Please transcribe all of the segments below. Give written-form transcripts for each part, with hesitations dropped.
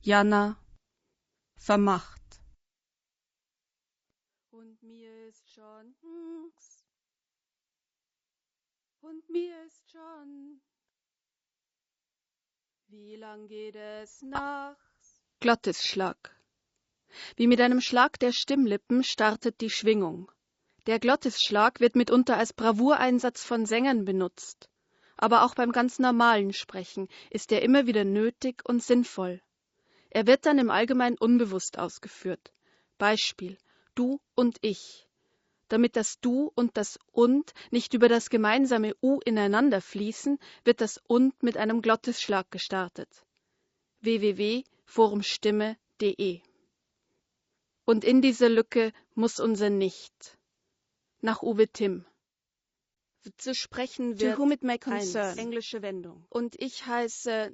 Jana, vermacht. Und mir ist schon und mir ist schon. Wie lang geht es nachts? Glottisschlag. Wie mit einem Schlag der Stimmlippen startet die Schwingung. Der Glottisschlag wird mitunter als Bravour-Einsatz von Sängern benutzt. Aber auch beim ganz normalen Sprechen ist er immer wieder nötig und sinnvoll. Er wird dann im Allgemeinen unbewusst ausgeführt. Beispiel: Du und ich. Damit das Du und das Und nicht über das gemeinsame U ineinander fließen, wird das Und mit einem Glottisschlag gestartet. www.forumstimme.de. Und in diese Lücke muss unser Nicht. Nach Uwe Timm. Zu sprechen wird To whom it may concern. 1. Englische Wendung. Und ich heiße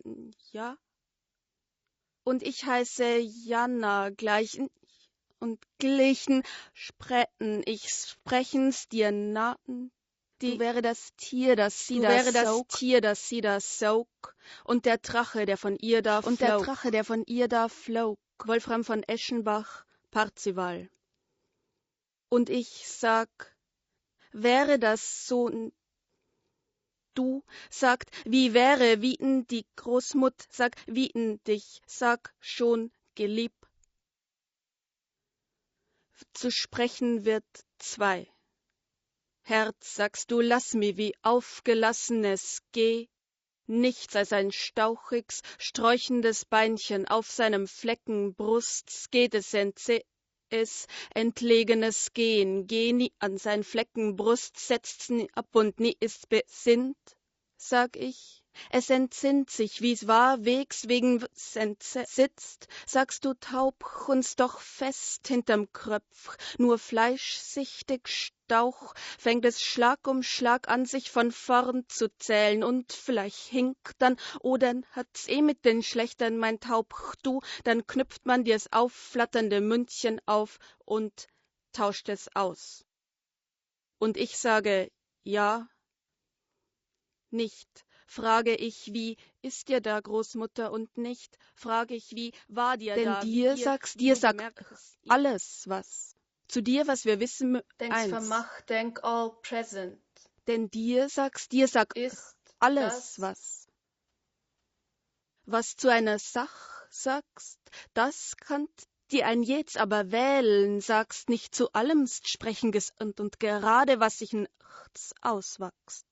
Jana gleich und glichen sprechen. Ich sprechen's dir nah. Du wäre das Tier, das sie da sog. Und der Drache, der von ihr da flog. Wolfram von Eschenbach, Parzival. Und ich sag, wäre das so. Du sagt, wie wäre, wieten die Großmut, sag, wieten dich, sag schon gelieb. Zu sprechen wird 2. Herz, sagst du, lass mi wie aufgelassenes Geh, nichts als ein stauchiges, sträuchendes Beinchen auf seinem Flecken Brust, geht es entlegenes Gehen, geh nie an sein Flecken Brust, setzt's nie ab und nie ist besinnt, sag ich. Es entsinnt sich, wie's war, wegs wegen sitzt, sagst du, taub uns doch fest hinterm Kröpf, nur fleischsichtig Stauch, fängt es Schlag um Schlag an, sich von vorn zu zählen, und vielleicht hinkt dann, oder hat's mit den Schlechtern, mein Taub, du, dann knüpft man dir's aufflatternde Mündchen auf und tauscht es aus. Und ich sage, ja, nicht. Frage ich, wie ist dir da, Großmutter, und nicht, frage ich, wie war dir Denn da? dir Sagt alles was. Zu dir, was wir wissen, Denk's vermacht, denk all present. Denn dir sagt Ist alles das was. Was zu einer Sach sagst, das kann dir ein Jetzt aber wählen, sagst nicht zu allemst sprechen und gerade was sich nachts auswachst.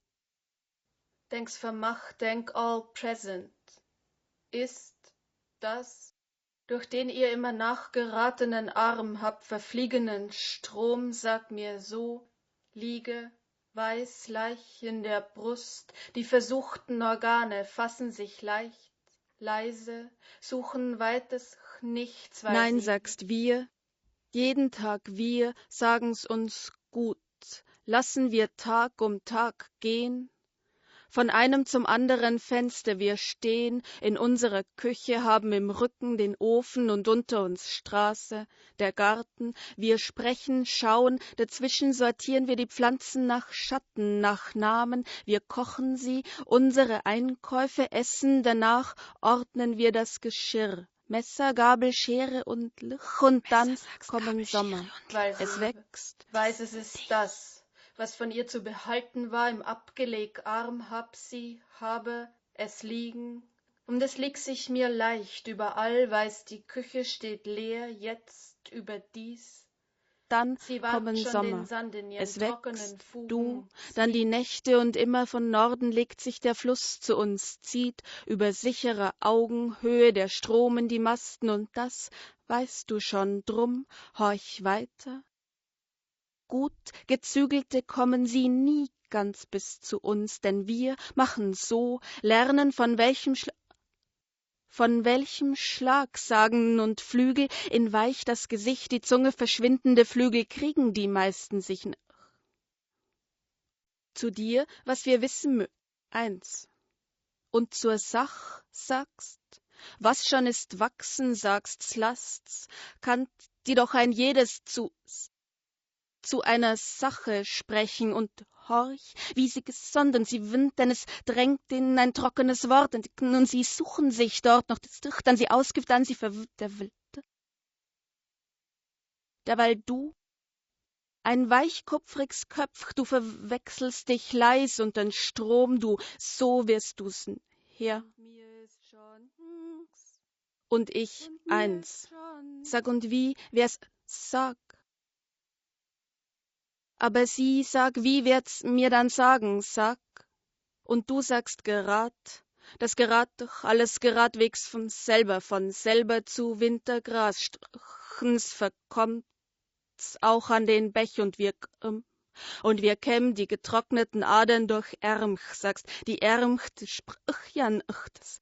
Denk's vermacht, denk all present. Ist das, durch den ihr immer nachgeratenen Arm habt verfliegenen Strom, sag mir so, liege, weiß, leicht in der Brust, die versuchten Organe fassen sich leicht, leise, suchen weites Nichts, weil Nein, sie sagst wir, jeden Tag wir sagen's uns gut, lassen wir Tag um Tag gehen. Von einem zum anderen Fenster wir stehen, in unserer Küche, haben im Rücken den Ofen und unter uns Straße, der Garten, wir sprechen, schauen, dazwischen sortieren wir die Pflanzen nach Schatten, nach Namen, wir kochen sie, unsere Einkäufe, essen, danach ordnen wir das Geschirr. Messer, Gabel, Schere und Lich, und dann kommen Sommer. Es wächst. Weiß, es ist das, was von ihr zu behalten war, im Abgelegarm habe es liegen. Und es liegt sich mir leicht, überall weiß, die Küche steht leer, jetzt überdies. Dann Sie wagt kommen schon Sommer. den Sand in ihren Es trockenen wächst, Fugen. du, dann die Nächte, und immer von Norden legt sich der Fluss zu uns, zieht über sichere Augenhöhe der Strom in die Masten, und das weißt du schon, drum horch weiter. Gut gezügelte kommen sie nie ganz bis zu uns, denn wir machen so, lernen von welchem Schlagsagen und Flügel, in weich das Gesicht, die Zunge verschwindende Flügel kriegen die meisten sich zu dir, was wir wissen 1. Und zur Sach sagst, was schon ist wachsen, sagst's, lasst's, kann dir doch ein jedes zu einer Sache sprechen und horch, wie sie gesonnen, sie winnt, denn es drängt ihnen ein trockenes Wort, und sie suchen sich dort noch das Dicht, dann sie ausgift, dann sie verwirrt, der Wilde. Derweil du, ein weichkupfriges Köpf, du verwechselst dich leis und den Strom, du, so wirst du's her. Und ich eins. Sag und wie, wer's sag. Aber sie, sag, wie wird's mir dann sagen, sag. Und du sagst gerad, das gerad doch alles geradwegs von selber zu Wintergras, Strachens verkommt's auch an den Bech und wir kämmen die getrockneten Adern durch Ärmch, sagst, die Ärmch, sprich ja nichts,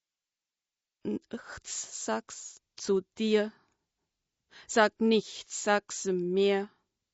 sag's zu dir, sag nichts, sag's mehr.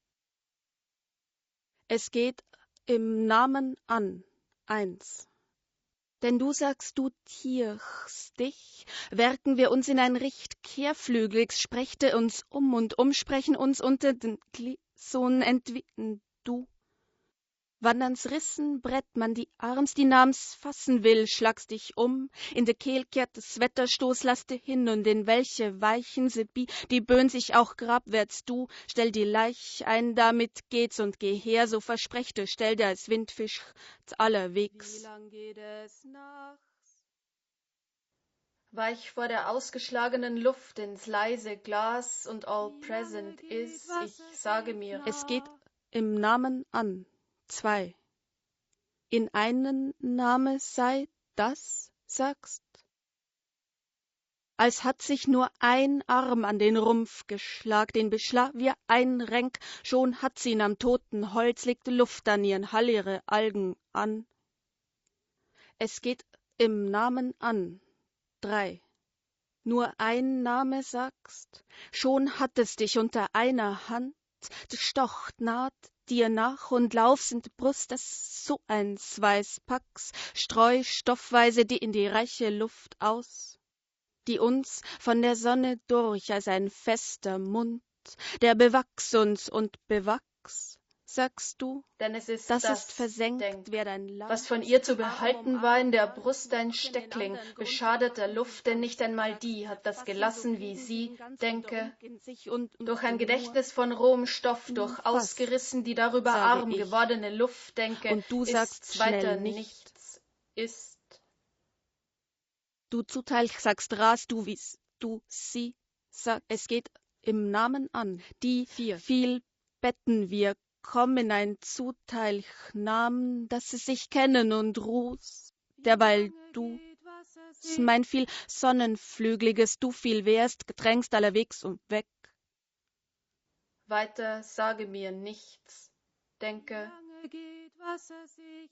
Es geht im Namen an, eins. Denn du sagst, du tierchst dich, werken wir uns in ein Richt kehrflügeligs, sprechte uns und umsprechen uns unter den Glisonen entwitten, du. Wann ans Rissen brett man die Arms, die nam's fassen will, schlagst dich in de Kehl kehrt des Wetterstoß, lass dir hin, und in welche weichen Sebi, die böhn sich auch grabwärts, du, stell die Leich ein, damit geht's und geh her, so versprechte, stell dir als Windfisch allerwegs. Wie lang geht es nachts? Weich vor der ausgeschlagenen Luft ins leise Glas und all present ist, ich sage mir, es geht im Namen an. 2. In einen Name sei das, sagst. Als hat sich nur ein Arm an den Rumpf geschlag, den Beschlag wir einrenk, schon hat sie ihn am toten Holz, legte Luft an ihren Hall ihre Algen an. Es geht im Namen an. 3. Nur ein Name sagst, schon hat es dich unter einer Hand, stocht naht dir nach und laufst in die Brust, das so ein Weißpacks, streu stoffweise die in die reiche Luft aus, die uns von der Sonne durch als ein fester Mund, der bewachs uns und bewachs, sagst du, denn es ist das ist versenkt, denk, wer dein Lamm, was von ihr zu behalten war in der Brust ein Steckling, beschadeter Luft, denn nicht einmal die hat das gelassen, wie sie, denke, durch ein Gedächtnis von rohem Stoff, durch ausgerissen die darüber arm gewordene Luft, denke, und du sagst ist's weiter schnell nichts, ist. Du Zuteil sagst ras, du wie's, du sie, sag, es geht im Namen an, die 4. Viel betten wir, komm in ein Zuteil Namen, dass sie sich kennen und ruhst, derweil du, mein viel Sonnenflügeliges, du viel wärst, gedrängst allerwegs und weg. Weiter sage mir nichts, denke, geht Wasser sich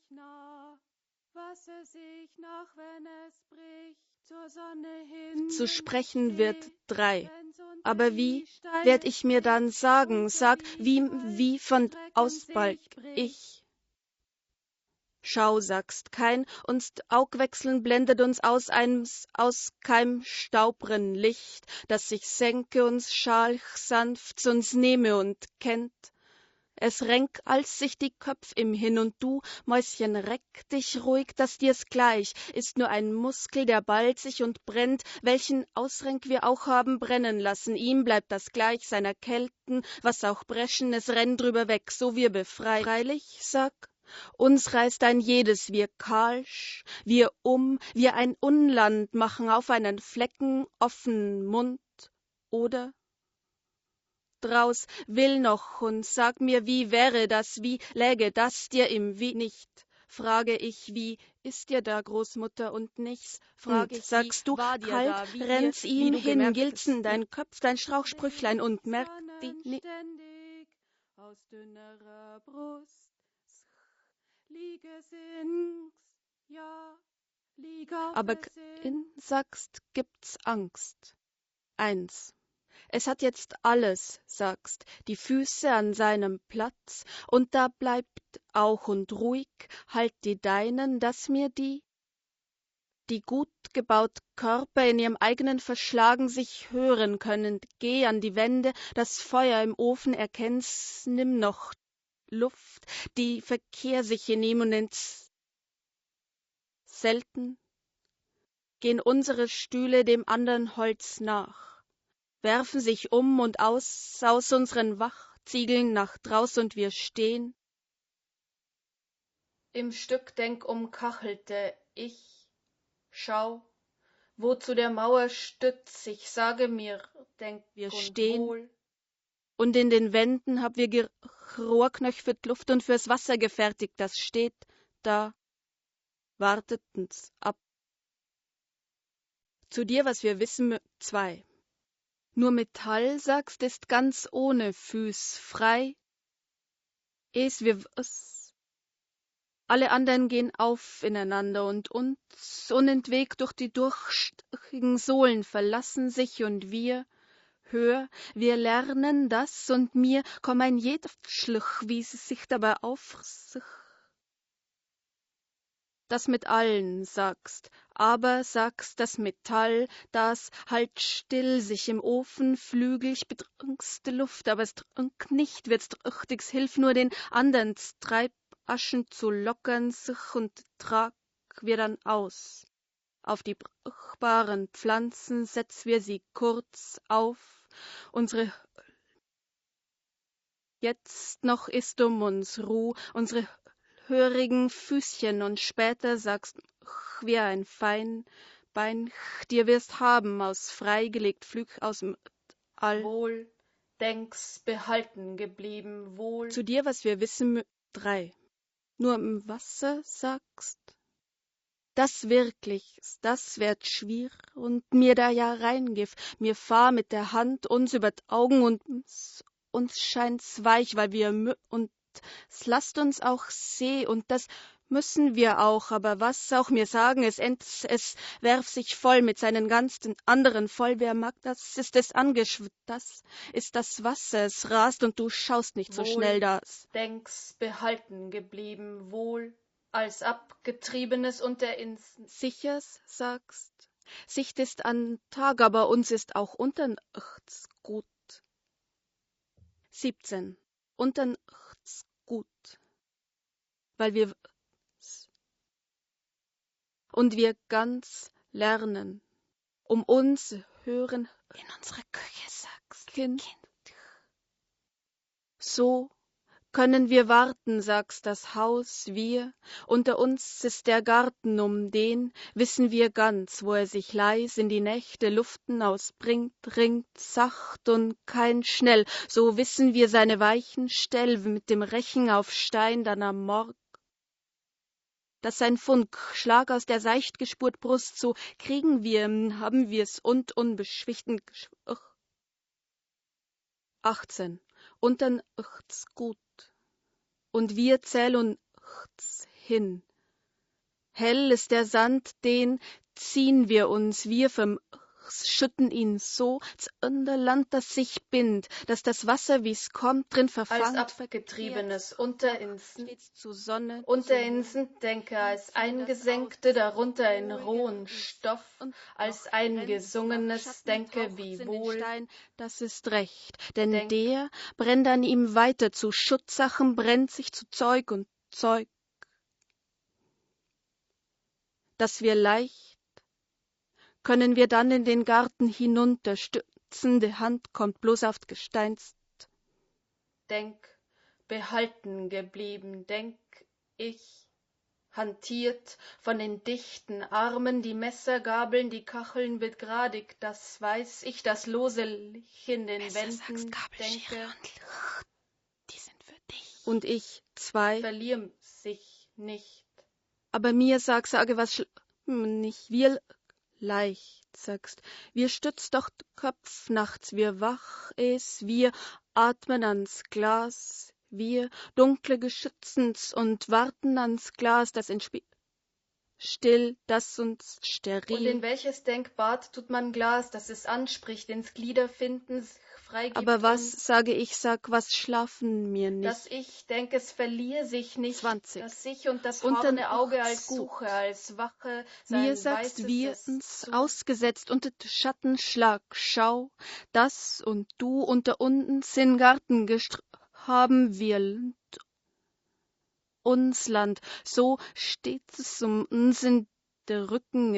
nach, wenn es bricht, zur Sonne hin. Zu sprechen wird 3. Aber wie werd ich mir dann sagen, sag, wie von Ausbalg ich? Schau, sagst, kein uns Augwechseln blendet uns aus keinem staubren Licht, das sich senke uns schalch sanft uns nehme und kennt. Es renk als sich die Köpf im Hin, und du, Mäuschen, reck dich ruhig, dass dir's gleich, ist nur ein Muskel, der ballt sich und brennt, welchen Ausrenk wir auch haben brennen lassen, ihm bleibt das gleich seiner Kälten, was auch brechen, es rennt drüber weg, so wir befreit. Freilich, sag, uns reißt ein jedes, wir kalsch, wir ein Unland machen auf einen Flecken offenen Mund, oder? Draus will noch und sag mir, wie wäre das, wie läge das dir im Wie nicht? Frage ich, wie ist dir da, Großmutter, und nichts? Frag ich, sagst du, kalt, da, rennt's ihm hin, gemerkt, Gilzen, dein Köpf, dein Strauchsprüchlein, und merkt die nicht. Aus dünnerer Brust, aber in sagst, gibt's Angst. 1. Es hat jetzt alles, sagst, die Füße an seinem Platz, und da bleibt auch und ruhig, halt die deinen, dass mir die gut gebaut Körper in ihrem eigenen Verschlagen sich hören können. Geh an die Wände, das Feuer im Ofen erkennst, nimm noch Luft, die Verkehr sich hinnehmen ins Selten, gehen unsere Stühle dem andern Holz nach, werfen sich um und aus unseren Wachziegeln nach draus und wir stehen. Im Stück umkachelte ich, schau, wo zu der Mauer stütz, ich sage mir, denk Wir und stehen. wohl. Und in den Wänden hab wir Rohrknöch für Luft und fürs Wasser gefertigt, das steht da, wartet uns ab. Zu dir, was wir wissen, 2. Nur Metall, sagst, ist ganz ohne Füß frei. Es wir alle anderen gehen auf ineinander und uns unentwegt durch die durchstichigen Sohlen verlassen sich und wir, hör, wir lernen das und mir komm ein jeder Schluch, wie sie sich dabei auf sich das mit allen sagst, aber sagst das Metall, das halt still sich im Ofen flügelig bedrückste Luft, aber es drückt nicht, wird's drüchtigs, hilf nur den andern Treibaschen zu lockern sich und trag wir dann aus. Auf die brauchbaren Pflanzen setz wir sie kurz auf, unsere jetzt noch ist uns Ruh, unsere hörigen Füßchen und später sagst wie ein Feinbein dir wirst haben aus freigelegt Flüg aus dem All. Wohl, behalten geblieben, wohl. Zu dir, was wir wissen, 3. Nur im Wasser sagst, das wirklich, das wird schwierig und mir da ja reingif, mir fahr mit der Hand uns über d Augen und uns scheint's weich, weil wir und es lasst uns auch seh und das müssen wir auch, aber was auch mir sagen, es werf sich voll mit seinen ganzen anderen voll, wer mag das, ist es angeschwimmt, das ist das Wasser, es rast und du schaust nicht so schnell das. Behalten geblieben, wohl, als abgetriebenes unter Insen. Sichers, sagst, Sicht ist an Tag, aber uns ist auch unter Nachts gut. 17. Unter Nachts gut, weil wir und wir ganz lernen, uns hören in unsere Küche, sagst Kind. So können wir warten, sagst das Haus, wir, unter uns ist der Garten, um den wissen wir ganz, wo er sich leis in die Nächte Luften ausbringt, ringt sacht und kein schnell, so wissen wir seine weichen Stell mit dem Rechen auf Stein dann am Morg, dass sein Funk schlag aus der seicht gespurt Brust, so kriegen wir, haben wir's und unbeschwichten 18. Untern gut. Und wir zählen hin. Hell ist der Sand, den ziehen wir uns, wir schütten ihn so in der Land, das sich bindt, dass das Wasser, wie's kommt, drin verfangt, als abgetriebenes unter Insen, zu Sonne, unter Insen als eingesenkte, darunter in rohen Stoff, als eingesungenes, wie wohl. Das ist recht, denn der brennt an ihm weiter, zu Schutzsachen brennt sich zu Zeug und Zeug, dass wir leicht können wir dann in den Garten hinunter, stützende Hand kommt bloß auf Gesteins. Behalten geblieben, ich, hantiert von den dichten Armen, die Messergabeln, die Kacheln begradigt, das weiß ich, das lose Licht in den Wänden, Die sind für dich. Und ich, 2. Verlier sich nicht. Aber mir sage was nicht, wir leicht, sagst, wir stützt doch Köpf nachts, wir wach es, wir atmen ans Glas, wir dunkle Geschützens und warten ans Glas, das still, das uns steril. Und in welches Denkbad tut man Glas, dass es anspricht, ins Gliederfinden sich freigibt? Aber was, sage ich, was schlafen mir nicht? Dass ich denk, es verliere sich nicht, 20. dass ich und das horne Auge als Suche, als Wache, sein mir sagst, wir uns ausgesetzt unter Schattenschlag, schau, das und du unter uns in Garten haben wir uns Land, so steht es uns in der Rücken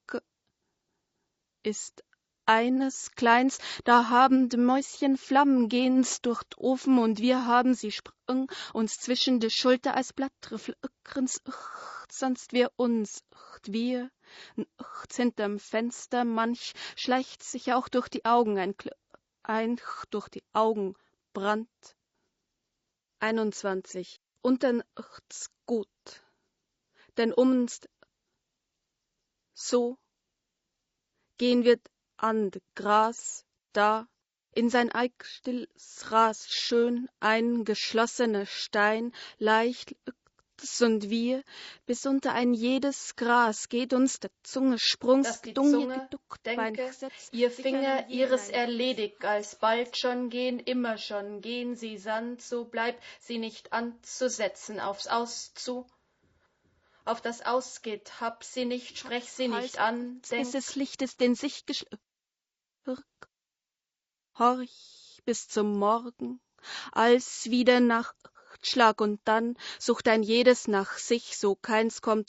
ist eines Kleins, da haben die Mäuschen Flammen gehen's durch d'Ofen und wir haben sie sprung uns zwischen de Schulter als Blattreflöckrens, sonst wir uns, wir, hinterm Fenster, manch schleicht sich auch durch die Augen ein durch die Augen Brand. 21. Und dann gut, denn uns so gehen wir an d Gras, da in sein eigstilles Ras schön eingeschlossener Stein, leicht und wir, bis unter ein jedes Gras geht uns der Zunge Sprungs, dass die Dunge Zunge, geduckt, denke, gesetzt, ihr sich Finger einem ihres hinein- erledigt, alsbald schon gehen, immer schon gehen sie sandt, so bleibt sie nicht anzusetzen, auf das ausgeht, hab sie nicht, sprech sie nicht an, bis denk, es Licht ist in sich horch bis zum Morgen, als wieder Nachtschlag und dann sucht ein jedes nach sich, so keins kommt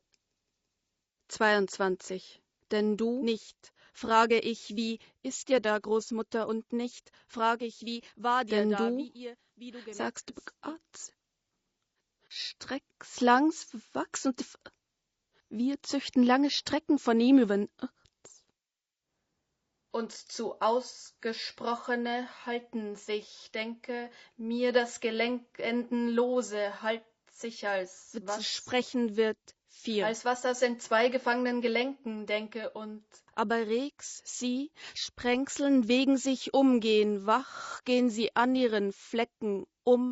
22. Denn du nicht, frage ich, wie ist dir da, Großmutter, und nicht, frage ich, wie war dir denn da, du wie du sagst, Strecks langs wachs und wir züchten lange Strecken von ihm über uns zu ausgesprochene halten sich, denke, mir das Gelenkenden lose halt sich als was sprechen wird 4. als was aus in zwei gefangenen Gelenken, denke, und Aber regs sie sprengseln wegen sich umgehen, wach gehen sie an ihren Flecken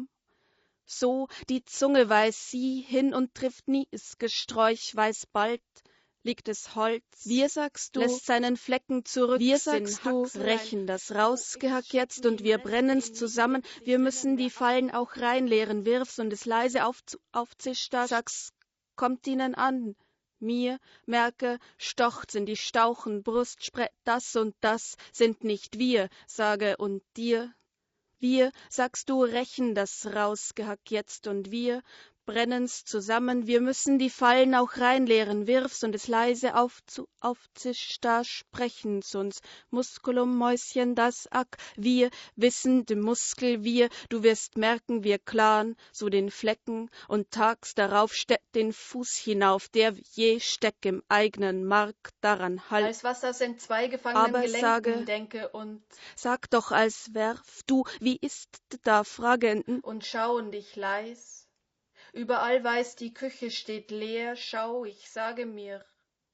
so die Zunge weiß sie hin und trifft nie es Gesträuch, weiß bald liegt es Holz. Wir sagst du, lässt seinen Flecken zurück. Wir sagst du, rächen das rausgehack jetzt und wir brennen's zusammen. Wir müssen die Fallen auch reinleeren, wirf's und es leise aufzischt da. Sag's, kommt ihnen an. Mir, merke, stochzen die Stauchen, Brust, das und das sind nicht wir, sage und dir. Wir, sagst du, rächen das rausgehack jetzt und wir brennen's zusammen. Wir müssen die Fallen auch reinleeren, wirf's und es leise aufzischt, da sprechen's uns. Musculum, Mäuschen, das wir wissen, de Muskel, du wirst merken, wir klaren so den Flecken und tags darauf steckt den Fuß hinauf, der je steck im eigenen Mark daran halt. als was aus in zwei gefangenen Aber Gelenken, sage, denke, und sag doch, als werf du, wie ist da, fragenden, und schauen dich leis. Überall weiß, die Küche steht leer, schau, ich sage mir,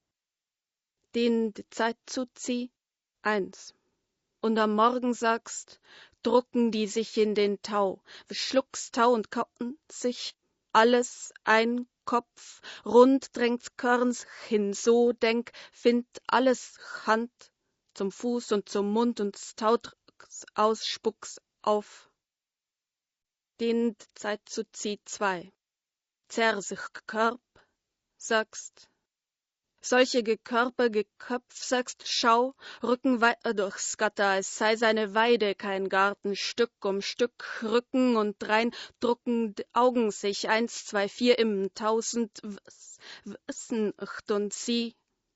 den die Zeit zuzieh, 1. Und am Morgen sagst, drucken die sich in den Tau, schluckst Tau und kauen sich alles ein Kopf, rund drängt's Körns hin, so denk, find alles Hand zum Fuß und zum Mund und Tau aus, spuck's auf. Den die Zeit zuzieh, 2. Zerr sich Körp, sagst, solche Geköpf, sagst, schau, rücken weiter durchs Gatter, es sei seine Weide, kein Garten, Stück um Stück, rücken und drein, drucken Augen sich, 1, 2, 4 im 1000 wissen, und sie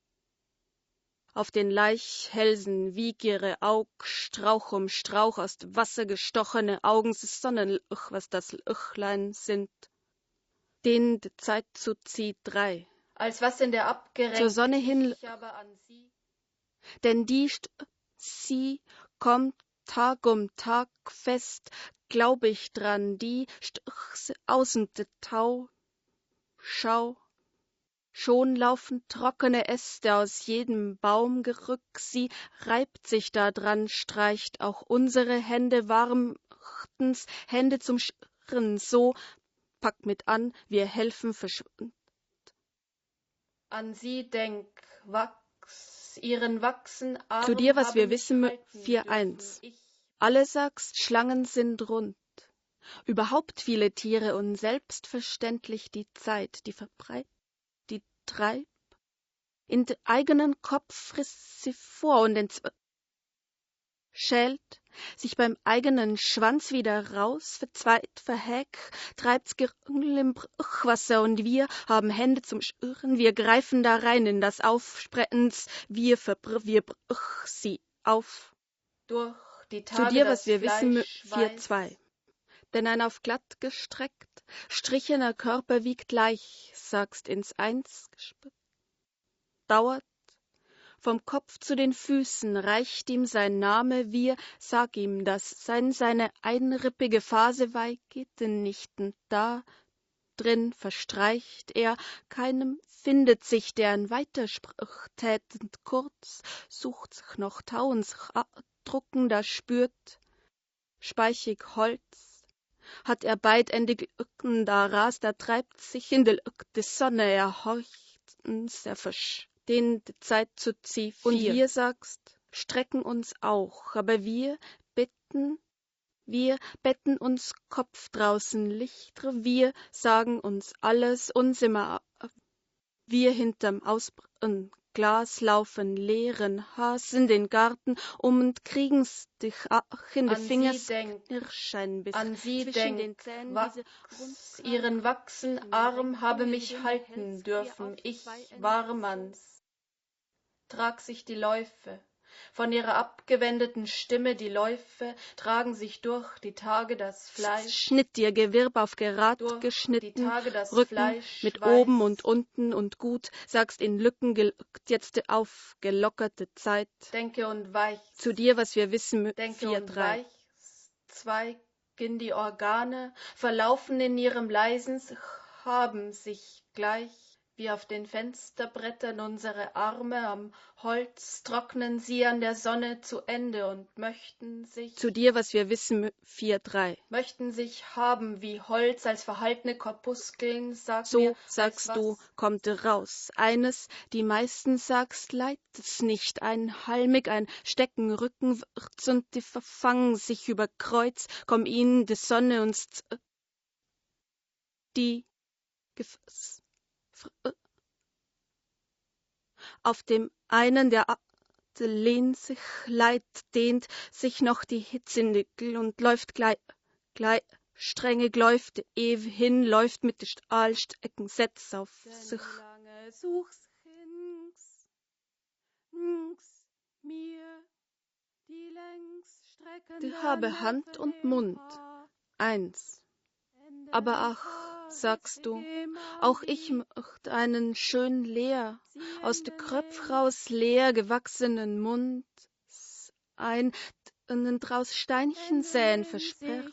auf den Laichhälsen wieg ihre Aug, Strauch um Strauch, aus dem Wasser gestochene Augen, s Sonnenlöch, was das Löchlein sind. Den die Zeit zuzieht, 3. als was in der abgerenkt, Zur Sonne hin, ich aber an sie, denn sie kommt Tag um Tag fest, glaub ich dran, die außen de Tau, schau, schon laufen trockene Äste aus jedem Baumgerück, sie reibt sich da dran, streicht auch unsere Hände warmchtens, Hände zum Schirren, so, pack mit an, wir helfen verschwinden. an sie denk, wachs, ihren wachsen Arm Zu dir, was habe wir mich wissen, halten 4.1. dürfen. Ich Alle sagst, Schlangen sind rund. Überhaupt viele Tiere und selbstverständlich die Zeit, die verbreitet, die treibt. In den eigenen Kopf frisst sie vor und schält sich beim eigenen Schwanz wieder raus, verzweit, verheck, treibt's Gerüngel im Bruchwasser und wir haben Hände zum Schirren, wir greifen da rein in das Aufsprettens, wir brch sie auf. Durch die Zu Tage dir, was das wir wissen, Fleisch 4-2. weiß. Denn ein auf glatt gestreckt, strichener Körper wiegt leicht, sagst ins Eins gespickt, dauert, vom Kopf zu den Füßen reicht ihm sein Name, wir, sag ihm, dass seine einrippige Phase weigeten nichten da, drin verstreicht er, keinem findet sich, der ein Weiterspruch tätend kurz, sucht sich noch Tauen, sich drucken, da spürt, speichig Holz, hat er beidendig Öcken, da rast, da treibt sich in der Öck des Sonne, er horcht, er den Zeit zu ziehen. Und wir, sagst, strecken uns auch, aber wir betten uns Kopf draußen Lichter, wir sagen uns alles, uns immer, wir hinterm Ausbrennen Glas laufen, leeren Hasen den Garten und kriegen's dich in de Fingers knirschen bis an sie zwischen denk, den Zähnen ihren wachsen Arm habe mich halten dürfen, ich wahre Manns. Trag sich die Läufe, von ihrer abgewendeten Stimme die Läufe tragen sich durch die Tage das Fleisch. Schnitt ihr Gewirb auf Gerad geschnitten, Rücken mit oben und unten und gut, sagst in Lücken gelückt, jetzt aufgelockerte Zeit. Denke und weich, zu dir, was wir wissen, denke 4-3. Und weich, Zweig in die Organe, verlaufen in ihrem leisen haben sich gleich, wie auf den Fensterbrettern unsere Arme am Holz, trocknen sie an der Sonne zu Ende und möchten sich, zu dir, was wir wissen, 4-3. möchten sich haben wie Holz als verhaltene Korpuskeln, So, mir, sagst du, kommt raus. Eines, die meisten sagst, leidt es nicht, ein halmig, ein Stecken, Rückenwärts und die verfangen sich über Kreuz, komm ihnen die Sonne uns die auf dem einen der lehnt sich, dehnt sich noch die Hitzenickel und läuft gleich strenge läuft hin, läuft mit den Stahlstecken, setzt auf sich. Lange such's rings mir die längs streckende die habe Hand und Mund. 1. Aber ach, sagst du, auch ich möcht einen schön leer, aus de Kröpf raus leer gewachsenen Mund, einen draus Steinchen säen versprech.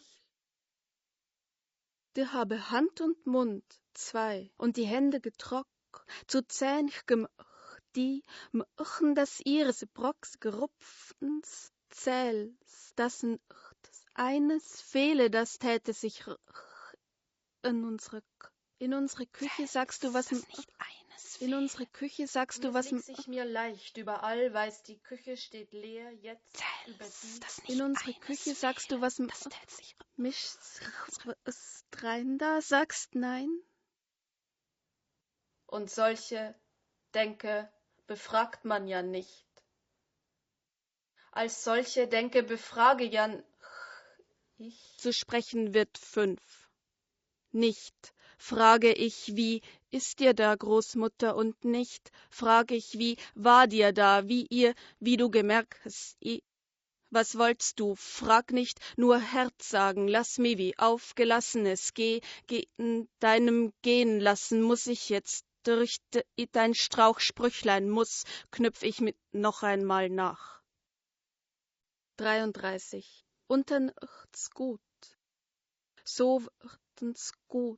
Die habe Hand und Mund, 2, und die Hände getrock, zu zähnch gemacht, die möchten das ihres Brocks gerupftens Zähls, das eines fehle, das täte sich in unsere Küche sagst du was nicht eines in unsere Küche sagst du was sich mir leicht überall weiß die Küche steht leer jetzt über die in unsere Küche sagst du was mischst es rein da sagst nein und solche denke befragt man ja nicht als solche denke befrage ja ich zu sprechen wird 5. Nicht, frage ich, wie ist dir da, Großmutter, und nicht, frage ich, wie war dir da, wie du gemerkt hast, was wolltst du, frag nicht, nur Herz sagen, lass mi wie aufgelassenes, geh in deinem Gehen lassen, muß ich jetzt durch dein Strauchsprüchlein knüpf ich mit noch einmal nach. 33. Untern icht's gut, so wirden's gut.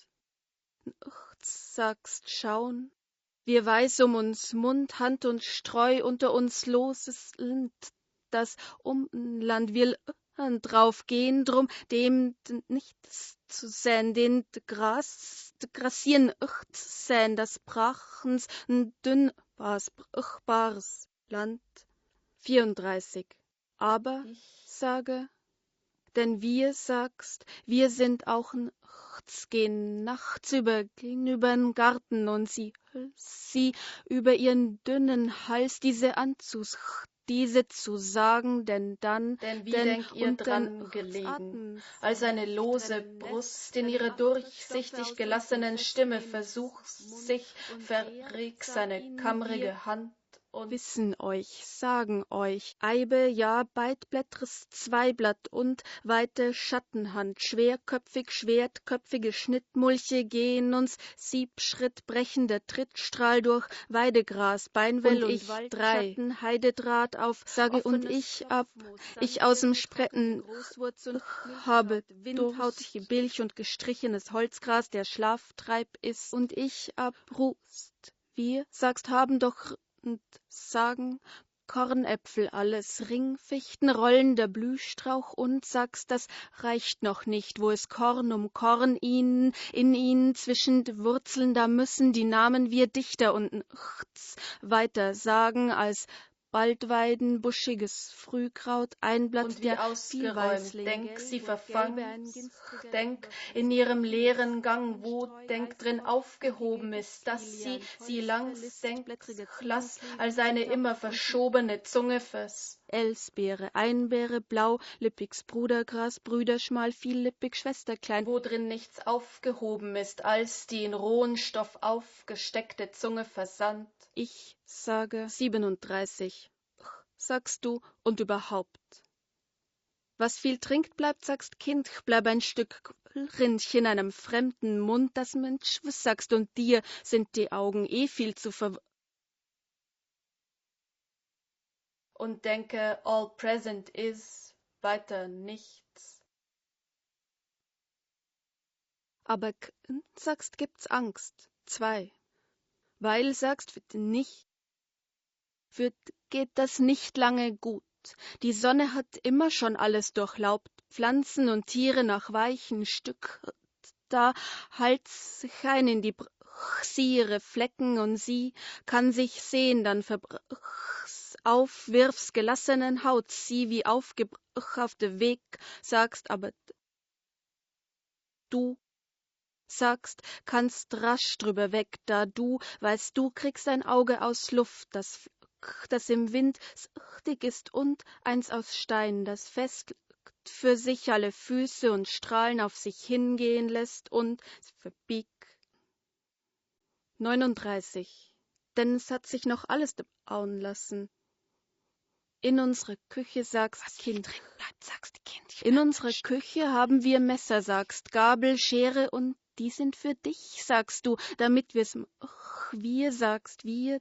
Sagst schauen, wir weiß uns Mund, Hand und Streu unter uns loses Lind, das Umland will drauf gehen, drum dem nichts zu säen, den Grassieren säen, das brachens dünn brachbares Land. 34. Aber, sage, denn wir, sagst, wir sind auch gehen nachts übern Garten und sie über ihren dünnen Hals diese diese zu sagen, denn wie denk ihr dran gelegen, als eine lose Brust in ihrer durchsichtig gelassenen Stimme versucht sich, verreg seine kammrige Hand und wissen euch, sagen euch, Eibe, ja, beidblätteres Zweiblatt und weite Schattenhand, schwerköpfig, schwertköpfige Schnittmulche gehen uns Siebschritt brechender Trittstrahl durch Weidegras, Beinwell und ich, drei, Heidedraht auf, sage und ich ab, ich aus'm Spretten habe windhautige Bilch und gestrichenes Holzgras, der Schlaftreib ist, und ich abrust. Wir, sagst, haben doch und sagen Kornäpfel alles, Ringfichten, rollender Blühstrauch und sagst, das reicht noch nicht, wo es Korn um Korn ihnen, in ihnen zwischen die Wurzeln, da müssen die Namen wir dichter und weiter sagen als Waldweiden, buschiges Frühkraut, ein Blatt und wie der ausgeräumt, denk, sie verfangen, denk in ihrem leeren Gang, wo denk drin aufgehoben ist, dass sie langs, denk, lass, als eine immer verschobene Zunge vers. Elsbeere, Einbeere, blau, lippigs Brudergras, Brüderschmal, viellippig, Schwesterklein, wo drin nichts aufgehoben ist, als die in rohen Stoff aufgesteckte Zunge versandt. Ich sage 37. Sagst du, und überhaupt. Was viel trinkt, bleibt, sagst Kind, bleib ein Stück Rindch in einem fremden Mund, das Mensch, was sagst, und dir sind die Augen viel zu und denke, all present is, weiter nichts. Aber sagst, gibt's Angst. 2. Weil, sagst, geht das nicht lange gut. Die Sonne hat immer schon alles durchlaubt, Pflanzen und Tiere nach weichen Stück. Da halt's sich ein in die sie ihre Flecken und sie kann sich sehen, dann verbrach's auf, wirf's gelassenen Haut, sie wie aufgebrach auf de Weg, sagst, aber du sagst, kannst rasch drüber weg, da du, weißt du, kriegst ein Auge aus Luft, das im Wind dick ist und eins aus Stein, das fest für sich alle Füße und Strahlen auf sich hingehen lässt und verbiegt. 39. Denn es hat sich noch alles bauen lassen. In unserer Küche, sagst Kind, in unserer Küche haben wir Messer, sagst, Gabel, Schere und die sind für dich, sagst du, damit wir, sagst,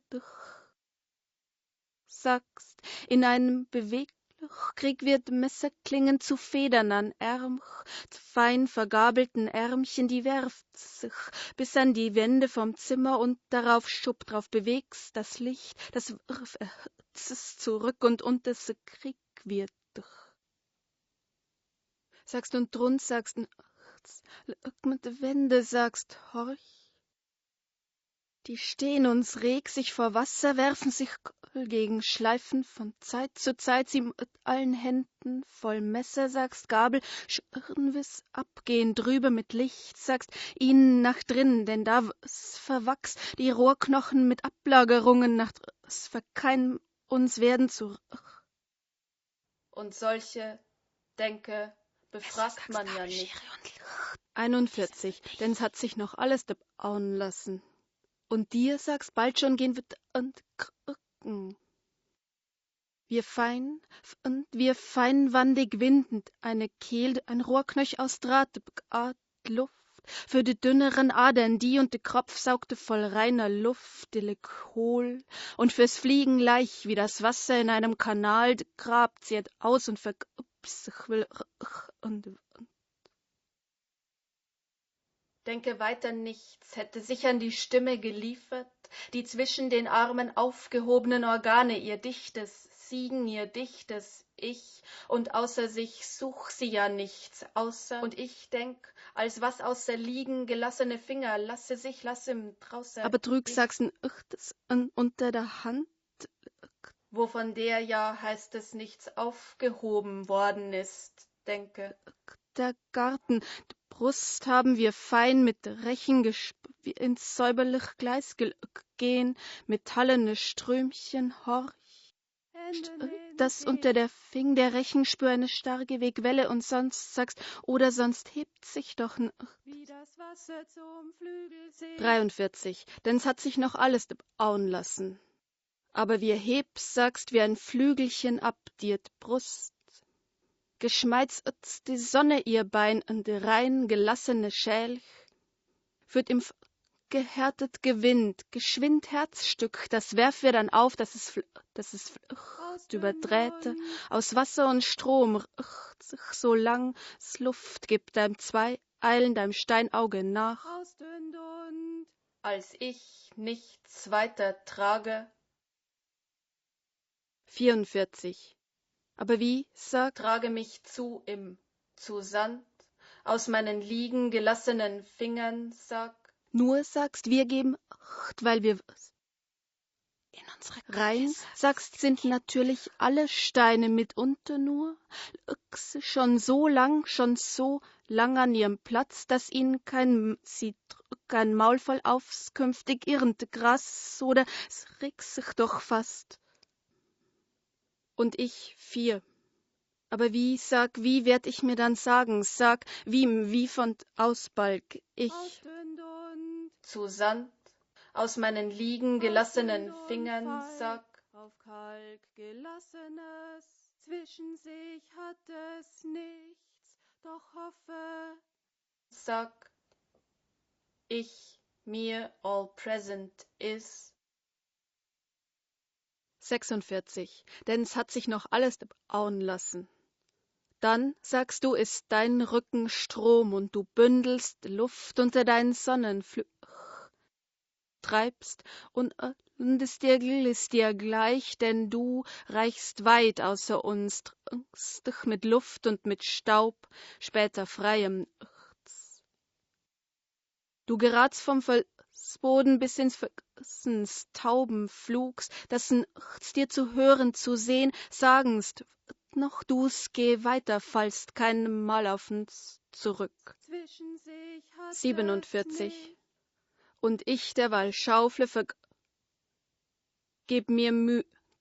sagst, in einem Bewegkrieg wird Messerklingen zu Federn an zu fein vergabelten Ärmchen, die werft sich bis an die Wände vom Zimmer und darauf schubbt, drauf bewegst das Licht, das wirft es zurück und es Krieg wird dich. Sagst und drunter, sagst mit der Wände, sagst, horch. Die stehen uns reg sich vor Wasser, werfen sich gegen Schleifen von Zeit zu Zeit, sie mit allen Händen voll Messer, sagst Gabel, schirren wir's abgehen drüber mit Licht, sagst ihnen nach drinnen, denn da verwachs die Rohrknochen mit Ablagerungen nach verkeim uns werden zu. Und solche, denke, befragt man ja nicht. 41, denn es hat sich noch alles bauen lassen. Und dir, sagst, bald schon gehen wir wir feinwandig windend, eine Kehl, ein Rohrknöch aus Draht, Luft, für die dünneren Adern, die und der Kropf saugte voll reiner Luft, hohl, und fürs Fliegen leicht, wie das Wasser in einem Kanal, grabt sie aus und sich will, und Denke weiter nichts, hätte sich an die Stimme geliefert, die zwischen den Armen aufgehobenen Organe ihr dichtes Siegen, ihr dichtes Ich, und außer sich such sie ja nichts, außer, und ich denk, als was außer liegen gelassene Finger, lasse im draußen. aber drück sagst das unter der Hand, wovon der ja, heißt es, nichts aufgehoben worden ist, denke. Der Garten, die Brust haben wir fein mit Rechen wie ins säuberlich Gleis gehen, metallene Strömchen, horch. dass unter der Fing der Rechenspür eine starke Wegwelle und sonst sagst, oder sonst hebt sich doch wie das Wasser zum Flügelsee. 43, denn es hat sich noch alles bauen lassen. Aber wie hebst, sagst, wie ein Flügelchen ab dir Brust. Geschmeiz die Sonne ihr Bein und rein gelassene Schälch, führt im gehärtet Gewind, geschwind Herzstück, das werf wir dann auf, dass es überdrehte, aus Wasser und Strom, sich so lang es Luft gibt, deinem zwei eilen deinem Steinauge nach. Als ich nichts weiter trage, 44. Aber wie, sagt, trage mich zu Sand, aus meinen liegen gelassenen Fingern, sag, nur sagst, wir geben Acht, weil wir in unsere rein, sagst, sind natürlich alle Steine mitunter nur schon so lang an ihrem Platz, dass ihnen sie drücken Maul voll aufs künftig irrende Gras, oder es regt sich doch fast. Und ich 4. Aber wie, sag, wie werd ich mir dann sagen, sag, wie von Ausbalg ich zu Sand, aus meinen liegen gelassenen Fingern, sag, auf Kalk gelassenes, zwischen sich hat es nichts, doch hoffe, sag, ich, mir, all present is. 46. Denn es hat sich noch alles bauen lassen. Dann, sagst du, ist dein Rücken Strom und du bündelst Luft unter deinen Sonnenflügeln, treibst und ist dir gleich, denn du reichst weit außer uns, trinkst dich mit Luft und mit Staub, später freiem Irrts. Du geratst vom Felsboden bis ins Vergessens Taubenflugs, das Irrts dir zu hören, zu sehen, sagenst, noch du's, geh weiter, fallst kein Mal auf uns zurück. 47. Und ich derweil schaufle, gib mir Mühe,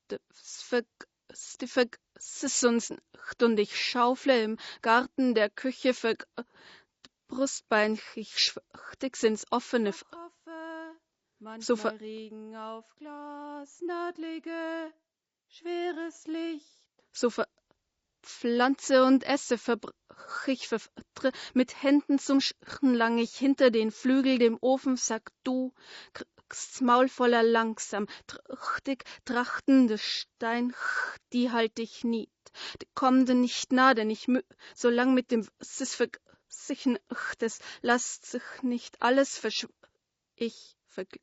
vergiss uns nicht, und ich schaufle im Garten der Küche, Brustbein, ich schwachtig ins offene, so Regen auf Glas, nadlige, schweres Licht, so pflanze und esse, verbrach ich, mit Händen zum Schirren lang ich hinter den Flügel dem Ofen, sag du, kriegst's Maul voller langsam, trachtende Stein, die halt ich nied, die kommende nicht nah, denn ich so lang mit dem es sich nicht, es lasst sich nicht alles ich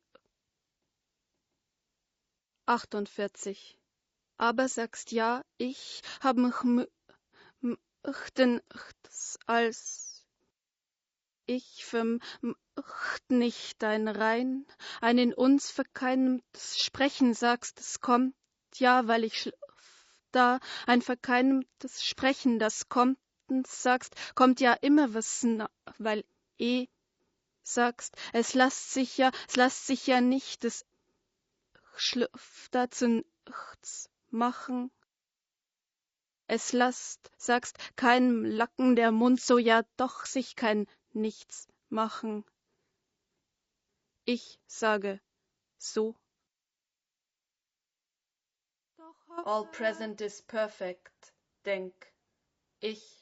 48. Aber sagst ja, ich hab mich möchten als ich vermöcht nicht dein Rein, ein in uns verkeimtes Sprechen, sagst, es kommt, ja, weil ich da, ein verkeimtes Sprechen, das kommt, und sagst, kommt ja immer was, weil sagst, es lasst sich ja nicht des Schlüpf dazu nichts machen. Es sagst, keinem Lacken der Mund, so ja doch sich kein Nichts machen. Ich sage, so. All present is perfect, denk ich.